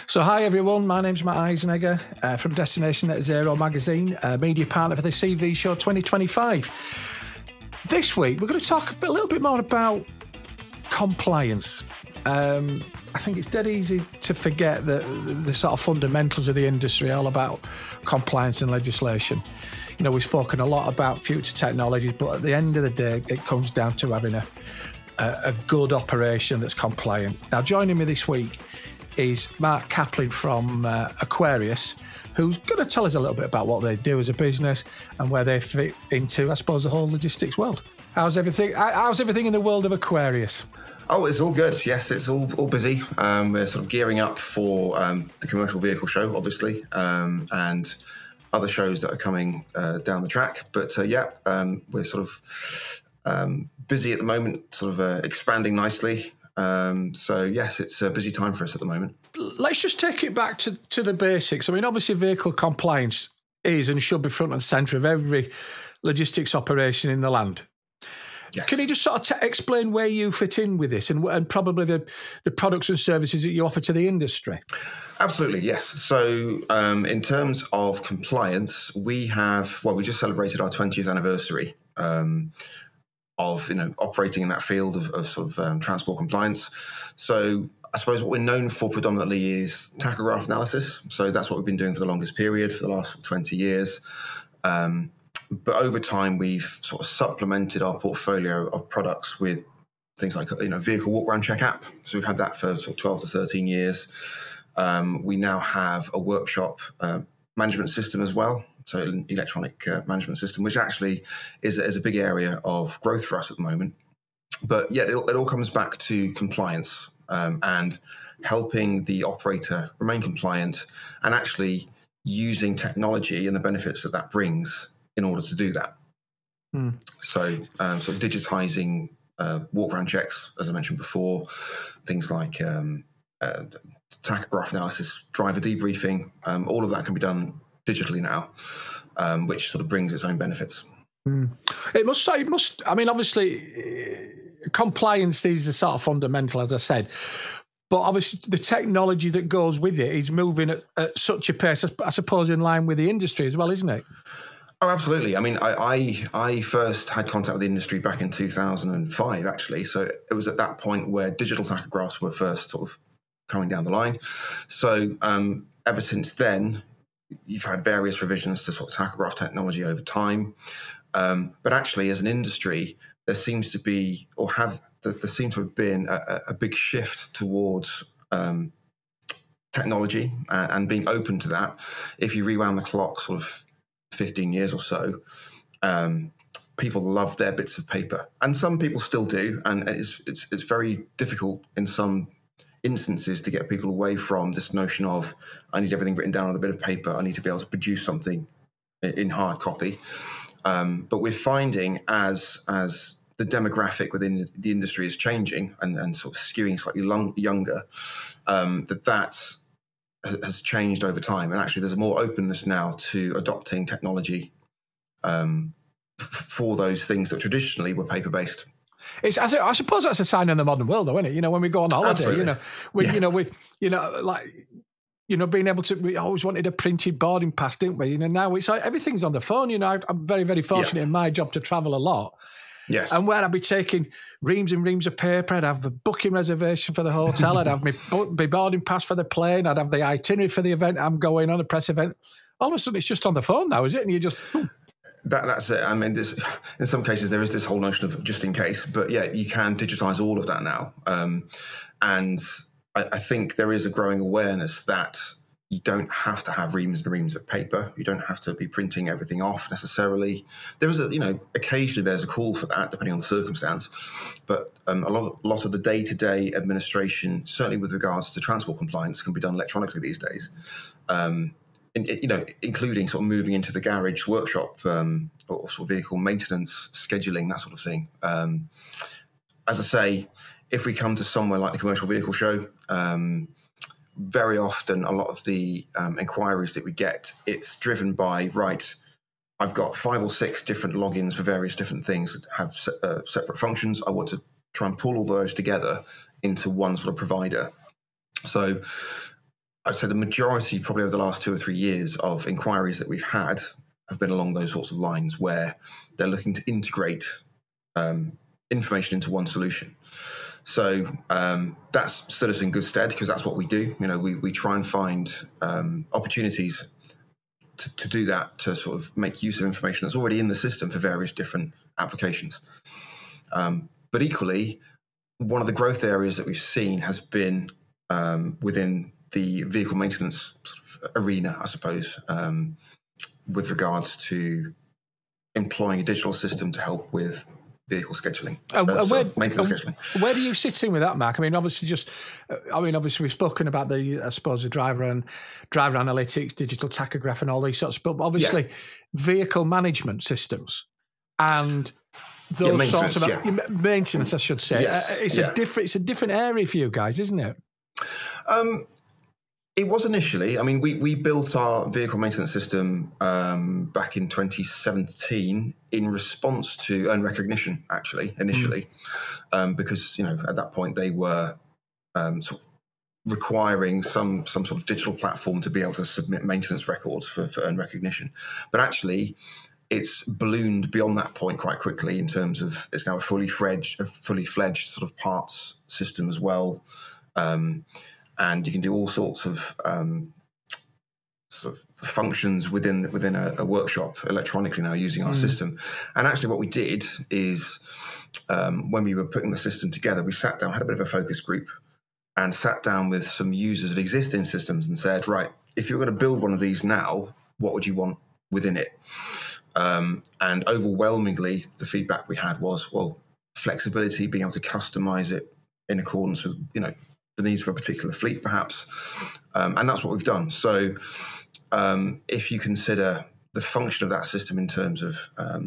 So hi everyone, my name's Matt Eisenegger from Destination Net Zero magazine, media partner for the CV Show 2025. This week we're going to talk a little bit more about compliance. I think it's dead easy to forget that the sort of fundamentals of the industry are all about compliance and legislation. You know, we've spoken a lot about future technologies, but at the end of the day, it comes down to having a good operation that's compliant. Now, joining me this week is Mark Kaplan from Aquarius, who's going to tell us a little bit about what they do as a business and where they fit into, I suppose, the whole logistics world. How's everything in the world of Aquarius? Oh, it's all good. Yes, it's all busy. We're sort of gearing up for the commercial vehicle show, obviously, and other shows that are coming down the track. But we're sort of busy at the moment, sort of expanding nicely. So yes, it's a busy time for us at the moment. Let's just take it back to the basics. I mean, obviously vehicle compliance is and should be front and centre of every logistics operation in the land. Yes. Can you just sort of explain where you fit in with this and probably the products and services that you offer to the industry? Absolutely, yes. So in terms of compliance, we just celebrated our 20th anniversary of operating in that field of sort of transport compliance. So I suppose what we're known for predominantly is tachograph analysis. So that's what we've been doing for the longest period, for the last 20 years. But over time, we've sort of supplemented our portfolio of products with things like vehicle walk around check app. So we've had that for sort of 12 to 13 years. We now have a workshop management system as well. So an electronic management system, which actually is a big area of growth for us at the moment. But yeah, it all comes back to compliance and helping the operator remain compliant and actually using technology and the benefits that brings in order to do that. So sort of digitizing walk around checks, as I mentioned before, things like tachograph analysis, driver debriefing, all of that can be done digitally now, which sort of brings its own benefits. It must. I mean, obviously, compliance is the sort of fundamental, as I said. But obviously, the technology that goes with it is moving at such a pace, I suppose, in line with the industry as well, isn't it? Oh, absolutely. I mean, I first had contact with the industry back in 2005, actually. So it was at that point where digital tachographs were first sort of coming down the line. So ever since then, you've had various revisions to sort of tachograph technology over time. But actually, as an industry, there seems to have been a big shift towards technology and being open to that. If you rewound the clock sort of 15 years or so, people love their bits of paper. And some people still do. And it's very difficult in some instances to get people away from this notion of, I need everything written down on a bit of paper. I need to be able to produce something in hard copy. But we're finding as the demographic within the industry is changing and sort of skewing slightly younger, that has changed over time. And actually there's a more openness now to adopting technology for those things that traditionally were paper-based. I suppose that's a sign in the modern world, though, isn't it? You know, when we go on holiday, Absolutely. being able to, we always wanted a printed boarding pass, didn't we? You know, now it's like everything's on the phone. You know, I'm very, very fortunate in my job to travel a lot. Yes. And where I'd be taking reams and reams of paper, I'd have the booking reservation for the hotel, I'd have my boarding pass for the plane, I'd have the itinerary for the event I'm going on, a press event. All of a sudden, it's just on the phone now, is it? And you just... That's it. I mean, in some cases, there is this whole notion of just in case, but yeah, you can digitize all of that now. And I think there is a growing awareness that you don't have to have reams and reams of paper. You don't have to be printing everything off necessarily. There is occasionally there's a call for that, depending on the circumstance. But a lot of the day-to-day administration, certainly with regards to transport compliance, can be done electronically these days. Including sort of moving into the garage workshop or sort of vehicle maintenance, scheduling, that sort of thing. As I say, if we come to somewhere like the commercial vehicle show, very often a lot of the inquiries that we get, it's driven by, right, I've got 5 or 6 different logins for various different things that have separate functions. I want to try and pull all those together into one sort of provider. So I'd say the majority, probably over the last 2 or 3 years, of inquiries that we've had have been along those sorts of lines, where they're looking to integrate information into one solution. So that's stood us in good stead, because that's what we do. We try and find opportunities to do that, to sort of make use of information that's already in the system for various different applications. But equally, one of the growth areas that we've seen has been within the vehicle maintenance sort of arena, I suppose, with regards to employing a digital system to help with vehicle scheduling, maintenance scheduling. Where do you sit in with that, Mark? Obviously we've spoken about the driver analytics, digital tachograph, and all these sorts, but obviously vehicle management systems and those sorts of maintenance, I should say. Yes. It's a different area for you guys, isn't it? It was initially. We built our vehicle maintenance system back in 2017 in response to earned recognition, actually, initially, because at that point they were sort of requiring some sort of digital platform to be able to submit maintenance records for earned recognition. But actually, it's ballooned beyond that point quite quickly in terms of it's now a fully fledged sort of parts system as well. And you can do all sorts of functions within a workshop electronically now using our system. And actually what we did is when we were putting the system together, we sat down, had a bit of a focus group, and sat down with some users of existing systems and said, right, if you're going to build one of these now, what would you want within it? And overwhelmingly, the feedback we had was, well, flexibility, being able to customize it in accordance with, the needs of a particular fleet, perhaps. And that's what we've done. So if you consider the function of that system in terms of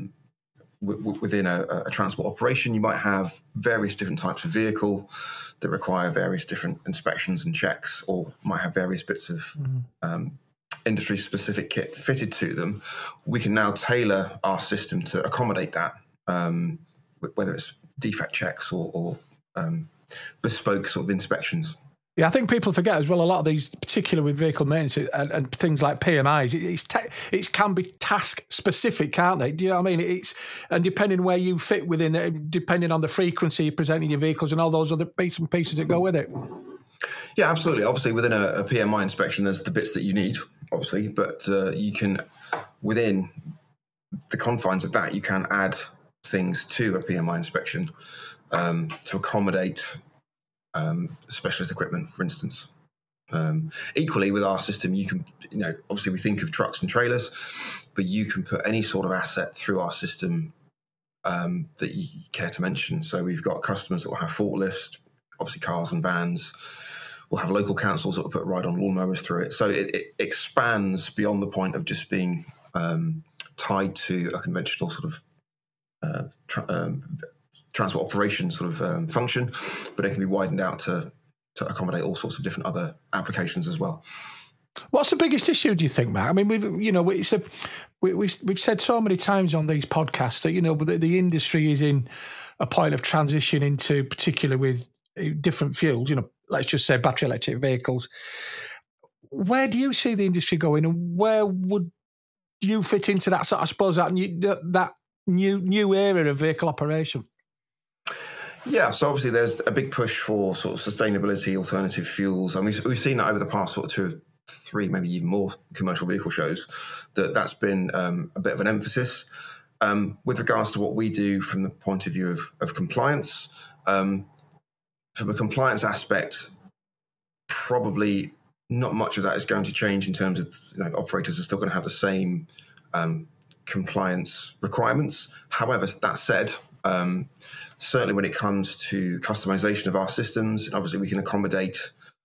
within a transport operation, you might have various different types of vehicle that require various different inspections and checks, or might have various bits of industry-specific kit fitted to them. We can now tailor our system to accommodate that, whether it's defect checks or bespoke sort of inspections. Yeah, I think people forget as well, a lot of these, particularly with vehicle maintenance and things like PMIs, it can be task specific, can't they? Do you know what I mean? And depending where you fit within it, depending on the frequency you're presenting your vehicles and all those other bits and pieces that go with it. Yeah, absolutely. Obviously, within a PMI inspection, there's the bits that you need, obviously, but you can, within the confines of that, you can add things to a PMI inspection to accommodate specialist equipment, for instance. Equally, with our system, you can, obviously we think of trucks and trailers, but you can put any sort of asset through our system that you care to mention. So we've got customers that will have forklifts, obviously cars and vans. We'll have local councils that will put ride-on lawnmowers through it. So it expands beyond the point of just being tied to a conventional sort of transport operations sort of function, but it can be widened out to accommodate all sorts of different other applications as well. What's the biggest issue, do you think, Matt? We've said so many times on these podcasts that the industry is in a point of transition into, particularly with different fuels. Let's just say battery electric vehicles. Where do you see the industry going, and where would you fit into that? I suppose that new era of vehicle operation. Yeah, so obviously there's a big push for sort of sustainability, alternative fuels. We've seen that over the past sort of 2 or 3, maybe even more commercial vehicle shows, that's been a bit of an emphasis. With regards to what we do from the point of view of compliance, from a compliance aspect, probably not much of that is going to change in terms of operators are still going to have the same compliance requirements. However, that said, certainly when it comes to customization of our systems, obviously we can accommodate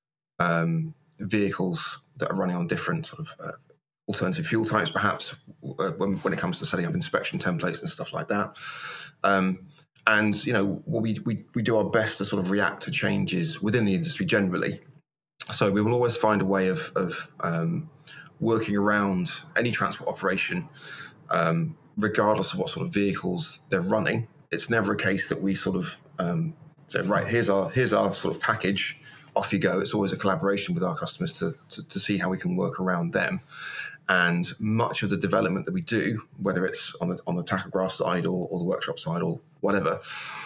vehicles that are running on different sort of alternative fuel types, perhaps, when it comes to setting up inspection templates and stuff like that. And we do our best to sort of react to changes within the industry generally. So we will always find a way of working around any transport operation, regardless of what sort of vehicles they're running. It's never a case that we sort of say, right, here's our sort of package off you go. It's always a collaboration with our customers to see how we can work around them. And much of the development that we do, whether it's on the tachograph side or the workshop side or whatever,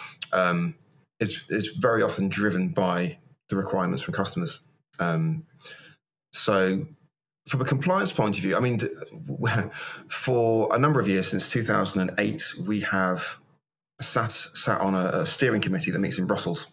is very often driven by the requirements from customers. So from a compliance point of view, I mean, for a number of years, since 2008, we have sat on a steering committee that meets in Brussels.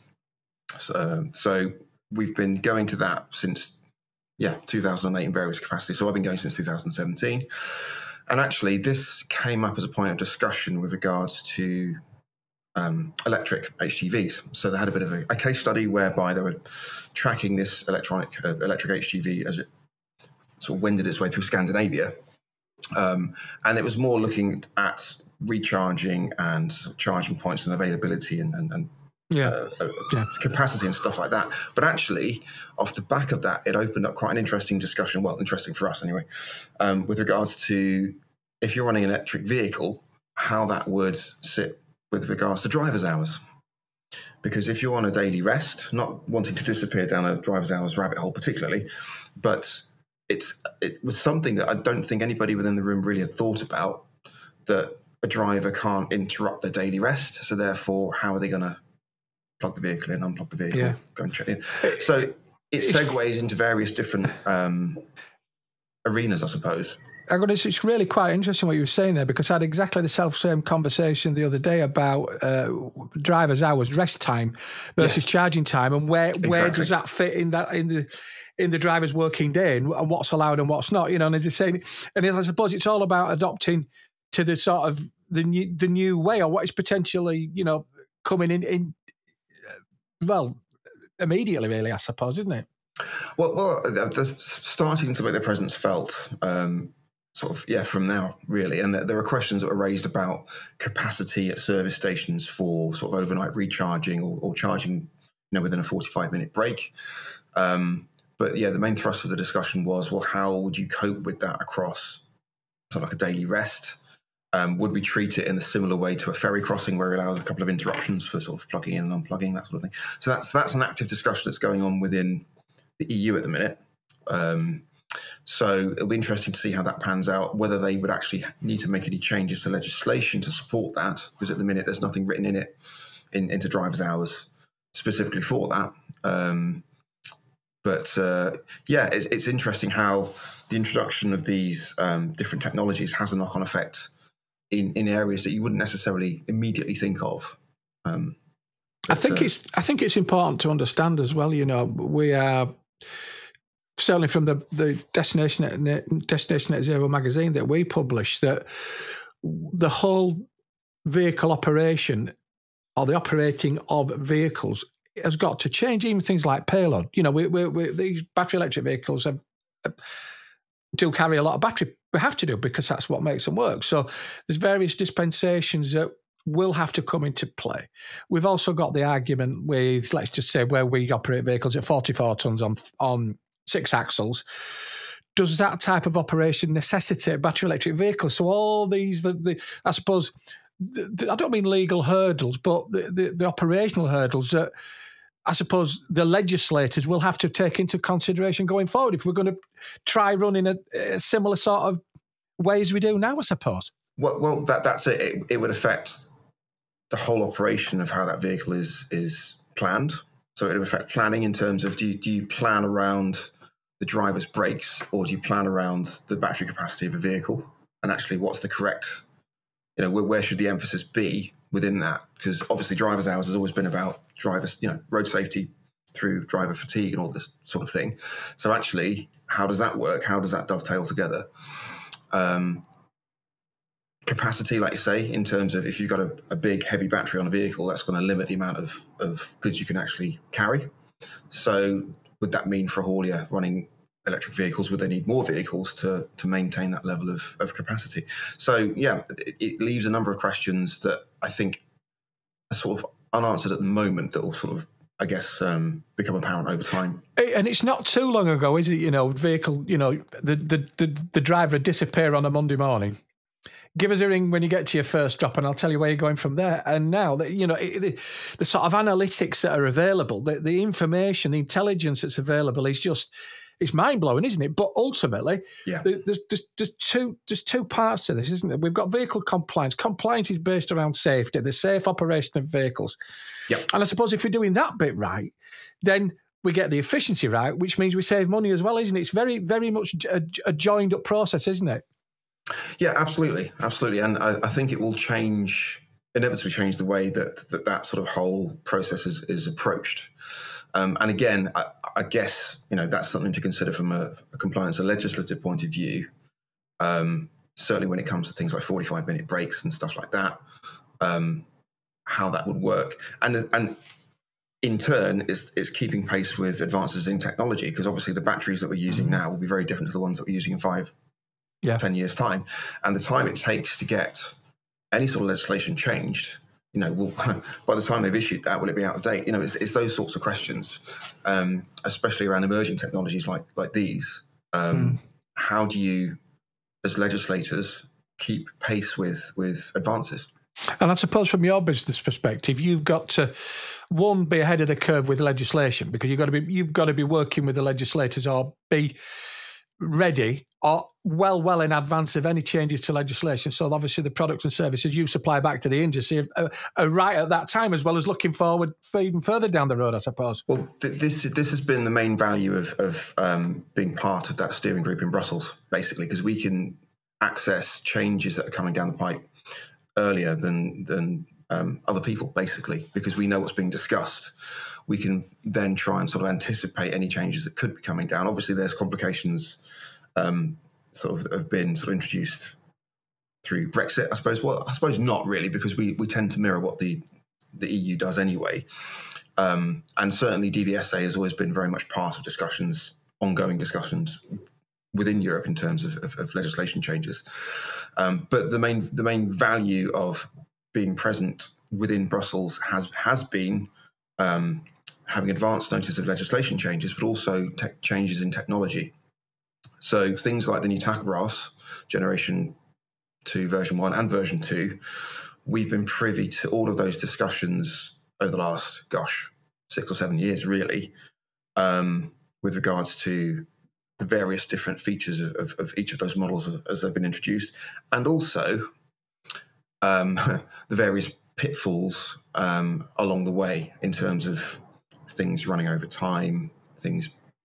So we've been going to that since 2008 in various capacities. So I've been going since 2017. And actually, this came up as a point of discussion with regards to electric HGVs. So they had a bit of a case study whereby they were tracking this electric HGV as it sort of wended its way through Scandinavia. And it was more looking at recharging and charging points and availability and capacity and stuff like that. But actually, off the back of that, it opened up quite an interesting discussion, well, interesting for us anyway, with regards to if you're running an electric vehicle, how that would sit with regards to driver's hours. Because if you're on a daily rest, not wanting to disappear down a driver's hours rabbit hole particularly, but it was something that I don't think anybody within the room really had thought about, that a driver can't interrupt their daily rest. So therefore, how are they going to plug the vehicle in, unplug the vehicle, go and check in? So it segues into various different arenas, I suppose. It's really quite interesting what you were saying there, because I had exactly the same conversation the other day about driver's hours, rest time versus charging time, and where does that fit in the driver's working day, and what's allowed and what's not. And as I say, and I suppose it's all about adopting to the sort of the new way, or what is potentially coming in immediately, really, I suppose, isn't it? Well, they're starting to make their presence felt. From now, really. And there are questions that were raised about capacity at service stations for sort of overnight recharging or charging, within a 45-minute break. But the main thrust of the discussion was, well, how would you cope with that across sort of like a daily rest? Would we treat it in a similar way to a ferry crossing where it allows a couple of interruptions for sort of plugging in and unplugging, that sort of thing? So that's an active discussion that's going on within the EU at the minute. So it'll be interesting to see how that pans out, whether they would actually need to make any changes to legislation to support that, because at the minute there's nothing written in it into driver's hours specifically for that. It's interesting how the introduction of these different technologies has a knock-on effect in areas that you wouldn't necessarily immediately think of. I think it's important to understand as well. We are certainly from the Destination Net Zero magazine that we publish, that the whole vehicle operation or the operating of vehicles has got to change. Even things like payload. These battery electric vehicles do carry a lot of battery. We have to do, because that's what makes them work. So there's various dispensations that will have to come into play. We've also got the argument with, let's just say, where we operate vehicles at 44 tons on 6 axles. Does that type of operation necessitate battery electric vehicles? So all these, I suppose, I don't mean legal hurdles, but the operational hurdles that I suppose the legislators will have to take into consideration going forward if we're going to try running a similar sort of way as we do now, I suppose. Well, that's it. It would affect the whole operation of how that vehicle is planned. So it would affect planning in terms of do you plan around the driver's brakes, or do you plan around the battery capacity of a vehicle? And actually, what's the correct, where should the emphasis be within that? Because obviously driver's hours has always been about drivers, road safety through driver fatigue and all this sort of thing. So actually, how does that work? How does that dovetail together? Capacity, like you say, in terms of if you've got a big, heavy battery on a vehicle, that's going to limit the amount of goods you can actually carry. So would that mean for a haulier running electric vehicles, would they need more vehicles to maintain that level of capacity? So, it leaves a number of questions that I think are sort of unanswered at the moment that will sort of, I guess, become apparent over time. And it's not too long ago, is it? Vehicle, the driver would disappear on a Monday morning. give us a ring when you get to your first drop and I'll tell you where you're going from there. And now, the sort of analytics that are available, the information, the intelligence that's available is just, it's mind-blowing, isn't it? But ultimately, there's two parts to this, isn't there? We've got vehicle compliance. Compliance is based around safety, the safe operation of vehicles. Yep. And I suppose if we're doing that bit right, then we get the efficiency right, which means we save money as well, isn't it? It's very, very much a joined-up process, isn't it? Yeah, absolutely. And I think it will inevitably change the way that sort of whole process is approached. And again, I guess, that's something to consider from a compliance and legislative point of view. Certainly when it comes to things like 45-minute breaks and stuff like that, how that would work. And in turn, it's keeping pace with advances in technology, because obviously the batteries that we're using now will be very different to the ones that we're using in 10 years' time. And the time it takes to get any sort of legislation changed, by the time they've issued that, will it be out of date? It's those sorts of questions, especially around emerging technologies like these. How do you, as legislators, keep pace with advances? And I suppose from your business perspective, you've got to, one, be ahead of the curve with legislation, because you've got to be working with the legislators, or be ready or well in advance of any changes to legislation. So obviously the products and services you supply back to the industry are right at that time, as well as looking forward for even further down the road, I suppose. Well, this has been the main value of being part of that steering group in Brussels, basically, because we can access changes that are coming down the pipe earlier than other people, basically, because we know what's being discussed. We can then try and sort of anticipate any changes that could be coming down. Obviously, there's complications sort of have been sort of introduced through Brexit, I suppose. Well, I suppose not really, because we tend to mirror what the EU does anyway. And certainly DVSA has always been very much part of ongoing discussions within Europe in terms of legislation changes. But the main value of being present within Brussels has been having advance notice of legislation changes, but also changes in technology. So things like the new tachographs, Generation 2, Version 1 and Version 2, we've been privy to all of those discussions over the last, 6 or 7 years, really, with regards to the various different features of each of those models as they've been introduced, and also the various pitfalls along the way in terms of things running over time, things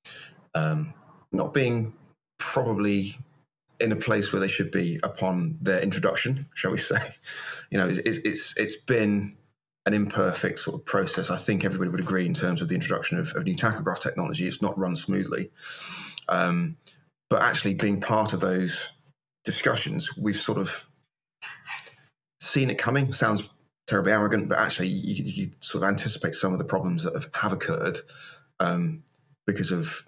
not being probably in a place where they should be upon their introduction, shall we say. It's been an imperfect sort of process. I think everybody would agree in terms of the introduction of new tachograph technology. It's not run smoothly. But actually being part of those discussions, we've sort of seen it coming. Sounds terribly arrogant, but actually you sort of anticipate some of the problems that have occurred because of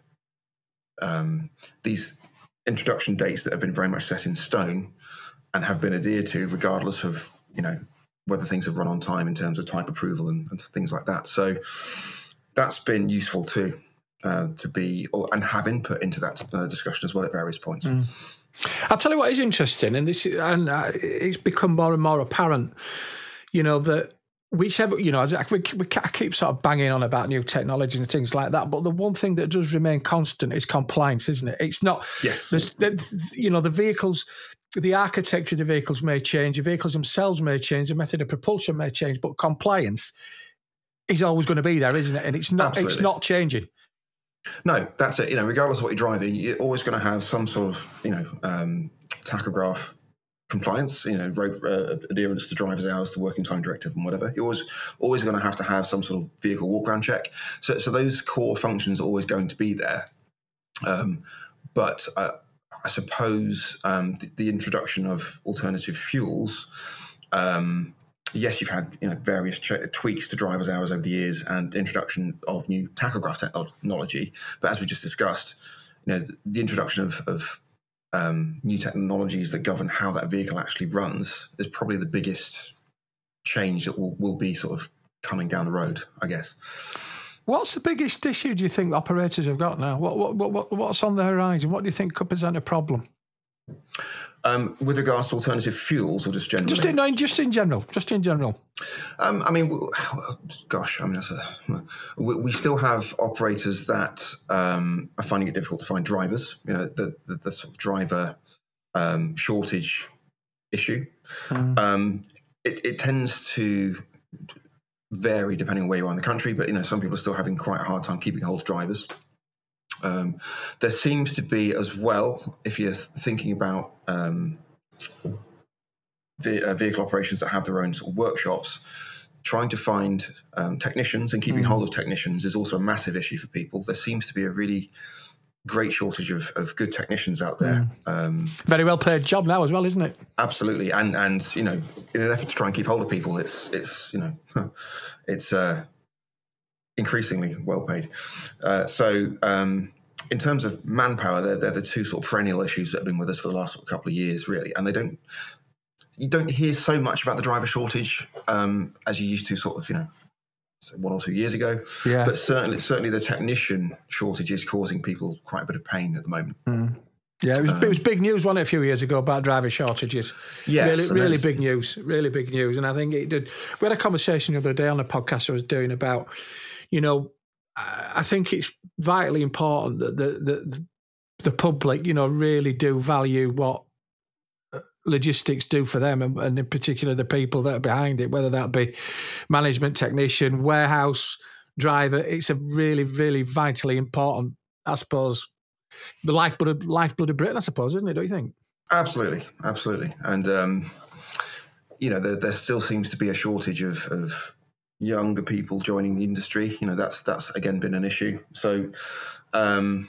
these introduction dates that have been very much set in stone and have been adhered to regardless of, whether things have run on time in terms of type approval and things like that. So that's been useful too, to be and have input into that discussion as well at various points. I'll tell you what is interesting, and it's become more and more apparent, that whichever, I keep sort of banging on about new technology and things like that, but the one thing that does remain constant is compliance, isn't it? It's not, yes. The vehicles, the architecture of the vehicles may change, the vehicles themselves may change, the method of propulsion may change, but compliance is always going to be there, isn't it? And it's not, Absolutely. It's not changing. No, that's it. Regardless of what you're driving, you're always going to have some sort of, tachograph compliance, road adherence to driver's hours, to working time directive and whatever. You're always going to have some sort of vehicle walk-around check. So those core functions are always going to be there. But I suppose the introduction of alternative fuels, yes, you've had various tweaks to driver's hours over the years and introduction of new tachograph technology. But as we just discussed, the introduction of new technologies that govern how that vehicle actually runs is probably the biggest change that will be sort of coming down the road, I guess. What's the biggest issue do you think operators have got now? What's on the horizon? What do you think could present a problem? With regards to alternative fuels, or just generally? Just in general. I mean, gosh, I mean, we still have operators that are finding it difficult to find drivers. You know, the sort of driver shortage issue. It tends to vary depending on where you are in the country, but some people are still having quite a hard time keeping hold of drivers. There seems to be as well, if you're thinking about vehicle operations that have their own sort of workshops, trying to find technicians and keeping hold of technicians is also a massive issue for people. There seems to be a really great shortage of good technicians out there. Very well paid job now as well, isn't it? Absolutely, and in an effort to try and keep hold of people, it's increasingly well paid. In terms of manpower, they're the two sort of perennial issues that have been with us for the last couple of years, really. And you don't hear so much about the driver shortage as you used to sort of 1 or 2 years ago. Yeah. But certainly the technician shortage is causing people quite a bit of pain at the moment. Yeah, it was big news, wasn't it, a few years ago about driver shortages? Yes. Really big news. And I think it did. We had a conversation the other day on a podcast I was doing about, I think it's vitally important that the public, really do value what logistics do for them, and in particular the people that are behind it, whether that be management, technician, warehouse, driver. It's a really, really vitally important, I suppose, the lifeblood of Britain, I suppose, isn't it? Don't you think? Absolutely. And there still seems to be a shortage of younger people joining the industry. That's again been an issue. So I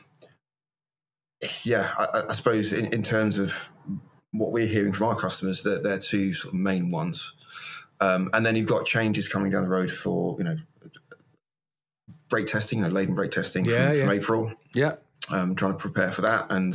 suppose in terms of what we're hearing from our customers, they're two sort of main ones. And then you've got changes coming down the road for, brake testing, laden brake testing from April. Yeah. Trying to prepare for that. And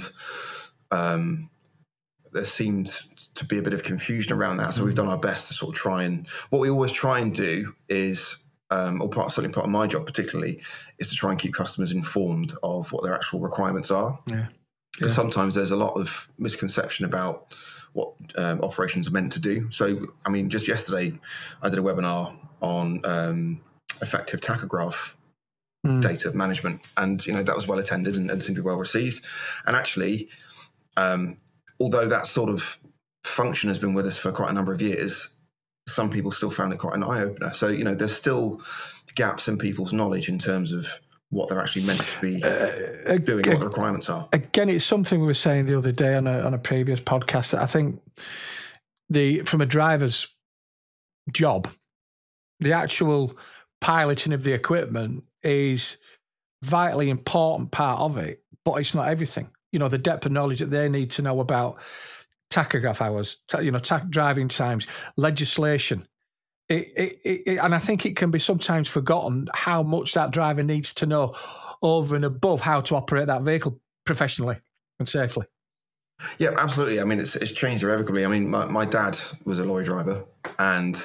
there seemed to be a bit of confusion around that. So we've done our best to sort of what we always try and do is, certainly part of my job particularly, is to try and keep customers informed of what their actual requirements are. Yeah. Because sometimes there's a lot of misconception about what operations are meant to do. So, I mean, just yesterday, I did a webinar on effective tachograph data management, and that was well attended and seemed to be well received. And actually, although that sort of function has been with us for quite a number of years, some people still found it quite an eye opener. So, there's still gaps in people's knowledge in terms of what they're actually meant to be doing, what the requirements are. Again, it's something we were saying the other day on a previous podcast, that I think from a driver's job, the actual piloting of the equipment is vitally important part of it, but it's not everything. The depth of knowledge that they need to know about tachograph hours, driving times, legislation. And I think it can be sometimes forgotten how much that driver needs to know over and above how to operate that vehicle professionally and safely. Yeah, absolutely. I mean, it's changed irrevocably. I mean, my dad was a lorry driver, and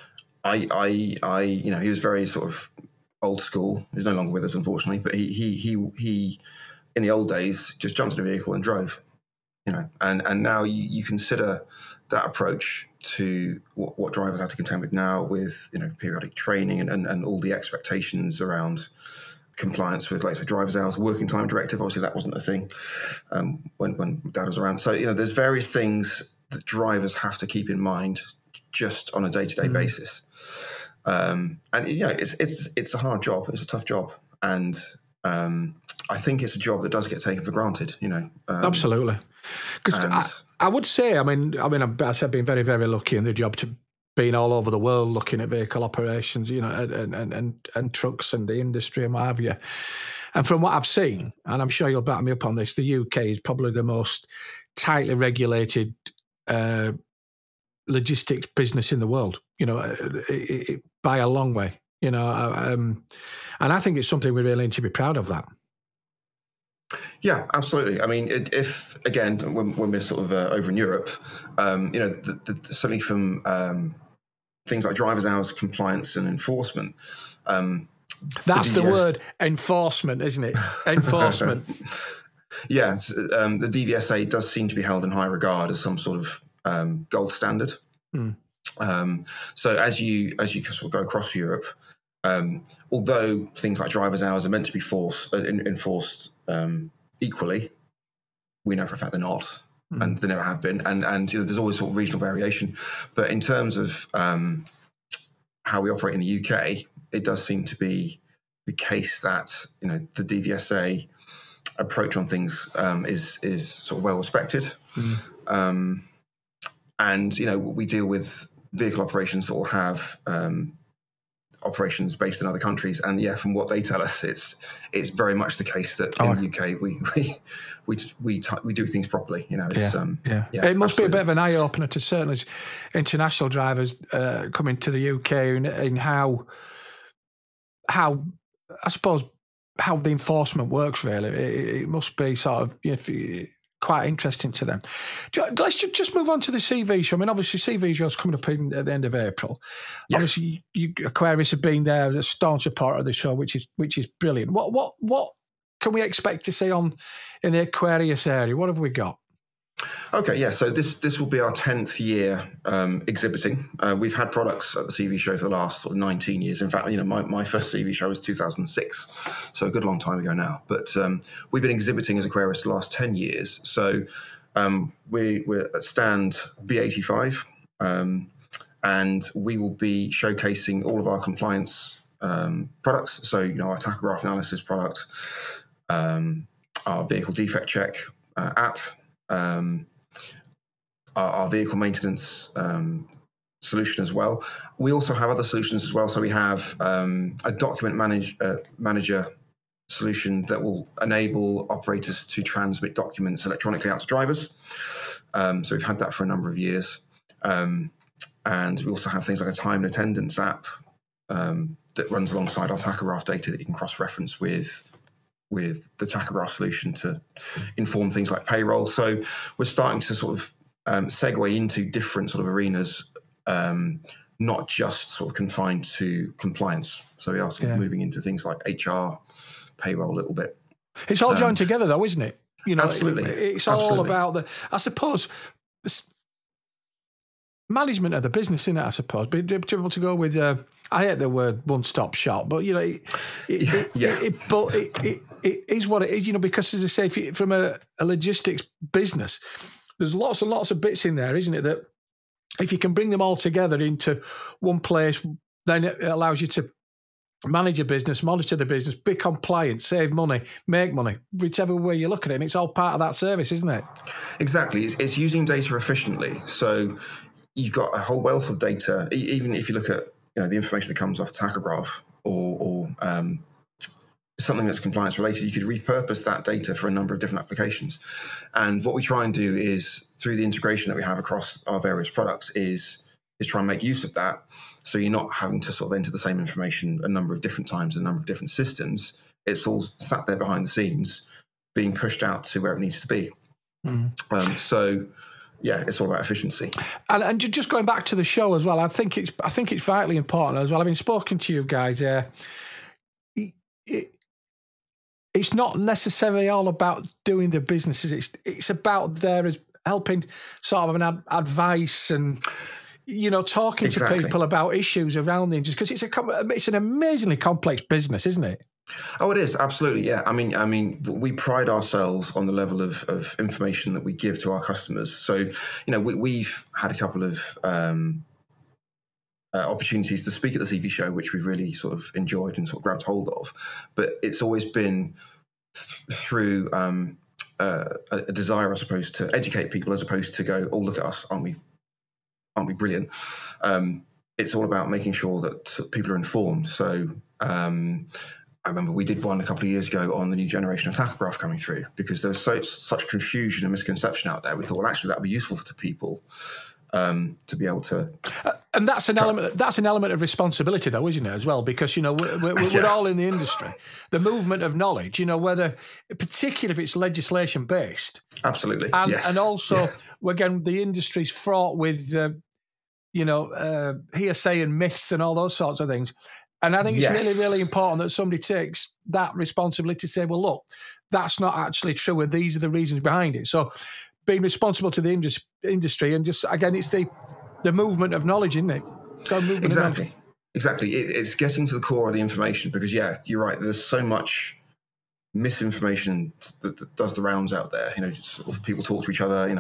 I he was very sort of old school. He's no longer with us, unfortunately, but he in the old days just jumped in a vehicle and drove, and now you consider that approach to what drivers have to contend with now, with periodic training and all the expectations around compliance with, like, so driver's hours, working time directive. Obviously, that wasn't a thing when Dad was around. So there's various things that drivers have to keep in mind just on a day-to-day basis. And it's a hard job. It's a tough job, and I think it's a job that does get taken for granted. Absolutely. Because I would say, I mean, I've been very, very lucky in the job to being all over the world looking at vehicle operations, and trucks and the industry and what have you. And from what I've seen, and I'm sure you'll back me up on this, the UK is probably the most tightly regulated logistics business in the world, by a long way, and I think it's something we really need to be proud of, that. Yeah, absolutely. I mean, if again, when we're sort of over in Europe, certainly from things like driver's hours, compliance and enforcement. That's the word, enforcement, isn't it? Enforcement. Yeah, the DVSA does seem to be held in high regard as some sort of gold standard. So as you sort of go across Europe, although things like driver's hours are meant to be enforced equally, we know for a fact they're not, and they never have been. And there's always sort of regional variation. But in terms of how we operate in the UK, it does seem to be the case that the DVSA approach on things is sort of well respected. And we deal with vehicle operations that will have operations based in other countries, and from what they tell us, it's very much the case that in the UK we do things properly. It must absolutely be a bit of an eye opener to certainly international drivers coming to the UK and how I suppose how the enforcement works. Really, it must be sort of quite interesting to them. Let's just move on to the CV show. I mean, obviously, CV show's coming up at the end of April. Yes. Obviously, Aquarius have been there as a staunch supporter of the show, which is brilliant. What can we expect to see in the Aquarius area? What have we got? Okay, yeah. So this will be our 10th year exhibiting. We've had products at the CV show for the last sort of 19 years. In fact, my first CV show was 2006, so a good long time ago now. But we've been exhibiting as Aquarius the last 10 years. So we're at stand B85, and we will be showcasing all of our compliance products. So our tachograph analysis product, our vehicle defect check app. Our vehicle maintenance solution as well. We also have other solutions as well. So we have a document manager solution that will enable operators to transmit documents electronically out to drivers. So we've had that for a number of years. And we also have things like a time and attendance app that runs alongside our tachograph data that you can cross-reference with the tachograph solution to inform things like payroll. So we're starting to sort of segue into different sort of arenas, not just sort of confined to compliance. So we are sort of moving into things like HR, payroll a little bit. It's all joined together though, isn't it? Absolutely. It's all about I suppose, management of the business, isn't it, I suppose? Being able to go with, I hate the word one-stop shop, but, it is what it is, because as I say, from a logistics business, there's lots and lots of bits in there, isn't it, that if you can bring them all together into one place, then it allows you to manage a business, monitor the business, be compliant, save money, make money, whichever way you look at it. And it's all part of that service, isn't it? Exactly. It's using data efficiently. So you've got a whole wealth of data. Even if you look at the information that comes off tachograph or something that's compliance related, you could repurpose that data for a number of different applications. And what we try and do is, through the integration that we have across our various products, is try and make use of that. So you're not having to sort of enter the same information a number of different times, a number of different systems. It's all sat there behind the scenes, being pushed out to where it needs to be. It's all about efficiency. And just going back to the show as well, I think it's vitally important as well. Having spoken to you guys, it's not necessarily all about doing the businesses. It's about there as helping sort of an advice and talking to people about issues around the industry, because it's an amazingly complex business, isn't it? Oh, it is, absolutely, yeah. I mean, we pride ourselves on the level of information that we give to our customers. So, we've had a couple of opportunities to speak at the CV show, which we've really sort of enjoyed and sort of grabbed hold of. But it's always been through a desire, I suppose, to educate people, as opposed to go, "Oh, look at us, aren't we brilliant?" It's all about making sure that people are informed. So I remember we did one a couple of years ago on the new generation of tachograph coming through, because there was such confusion and misconception out there. We thought, well, actually, that would be useful to people to be able to. And that's an element. That's an element of responsibility, though, isn't it, as well? Because we're all in the industry. The movement of knowledge, whether, particularly if it's legislation based, absolutely, and also again, the industry's fraught with hearsay and myths and all those sorts of things. And I think it's really, really important that somebody takes that responsibility to say, well, look, that's not actually true, and these are the reasons behind it. So being responsible to the industry, and just, again, it's the movement of knowledge, isn't it? So Exactly. It's getting to the core of the information, because, you're right, there's so much misinformation that does the rounds out there. Just sort of people talk to each other,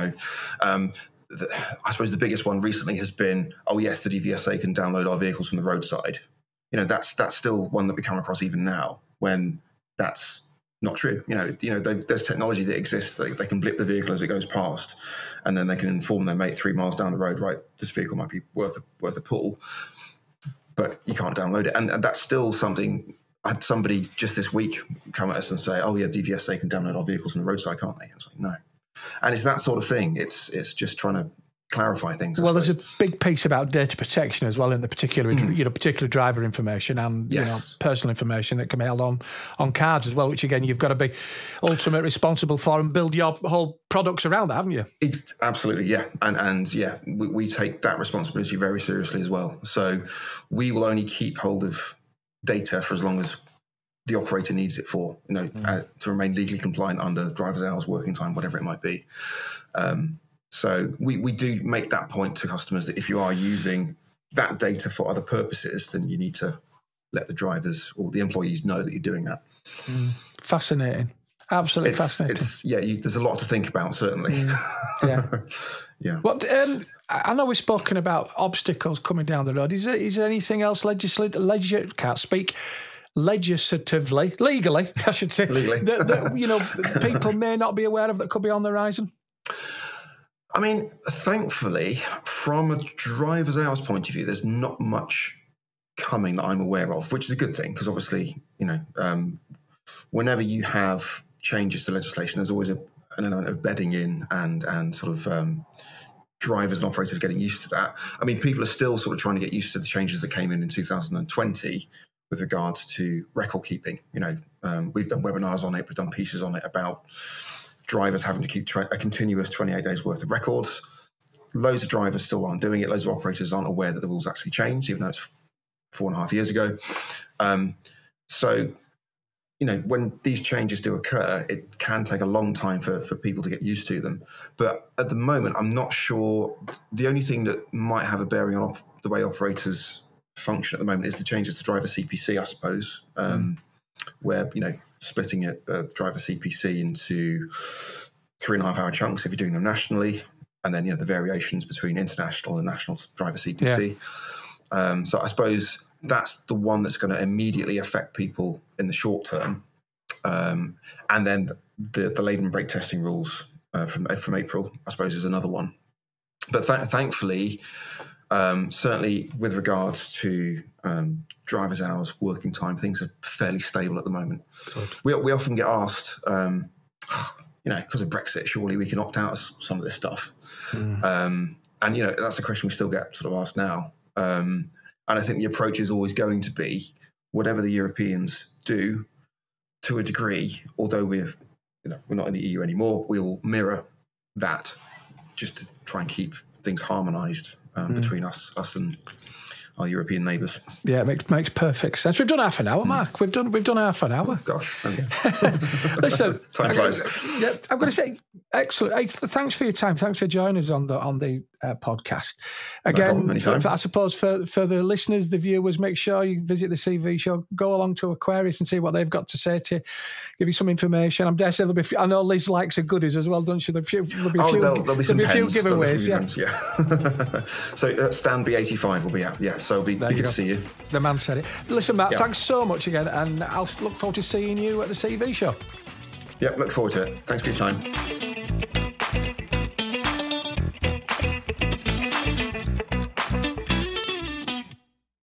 I suppose the biggest one recently has been, the DVSA can download our vehicles from the roadside. That's still one that we come across even now, when that's not true. There's technology that exists. They can blip the vehicle as it goes past, and then they can inform their mate 3 miles down the road, right, this vehicle might be worth a pull, but you can't download it. And that's still something. I had somebody just this week come at us and say, DVSA can download our vehicles from the roadside, can't they? I was like, no. And it's that sort of thing. It's just trying to clarify things. Well, there's a big piece about data protection as well in the particular, particular driver information and personal information that can be held on cards as well, which again you've got to be ultimately responsible for and build your whole products around that, haven't you? Absolutely, yeah, and we take that responsibility very seriously as well. So we will only keep hold of data for as long as the operator needs it for, to remain legally compliant under driver's hours, working time, whatever it might be. So we do make that point to customers that if you are using that data for other purposes, then you need to let the drivers or the employees know that you're doing that. Fascinating. Absolutely fascinating. There's a lot to think about, certainly. Yeah. What I know we've spoken about obstacles coming down the road. Is there anything else legislatively, legally, I should say, that people may not be aware of that could be on the horizon? I mean, thankfully, from a driver's hours point of view, there's not much coming that I'm aware of, which is a good thing, because obviously, whenever you have changes to legislation, there's always an element of bedding in and sort of drivers and operators getting used to that. I mean, people are still sort of trying to get used to the changes that came in 2020 with regards to record keeping. We've done webinars on it, we've done pieces on it about drivers having to keep a continuous 28 days worth of records. Loads of drivers still aren't doing it. Loads of operators aren't aware that the rules actually changed, even though it's 4.5 years ago. So, when these changes do occur, it can take a long time for people to get used to them. But at the moment, I'm not sure. The only thing that might have a bearing on the way operators function at the moment is the changes to driver CPC, I suppose, where, splitting the driver CPC into 3.5-hour chunks if you're doing them nationally, and then, the variations between international and national driver CPC. Yeah. So I suppose that's the one that's going to immediately affect people in the short term. And then the laden brake testing rules from April, I suppose, is another one. But thankfully, certainly with regards to driver's hours, working time, things are fairly stable at the moment. We often get asked, because of Brexit, surely we can opt out of some of this stuff. And, that's a question we still get sort of asked now. And I think the approach is always going to be whatever the Europeans do to a degree, although we're not in the EU anymore, we'll mirror that just to try and keep things harmonised between us and our European neighbours. Yeah, it makes perfect sense. We've done half an hour, Mark. We've done half an hour. Gosh. Listen, time flies. I'm going to say, excellent. Hey, thanks for your time. Thanks for joining us on the podcast. Again, I suppose for the listeners, the viewers, make sure you visit the CV show. Go along to Aquarius and see what they've got to say to you. Give you some information. I'm dare say there'll be. I know Liz likes her goodies as well, don't she? There'll be a few giveaways. So Stand B85 will be out. Yeah. So it'll be good to see you. The man said it. Listen, Matt, thanks so much again, and I'll look forward to seeing you at the CV show. Yeah, look forward to it. Thanks for your time.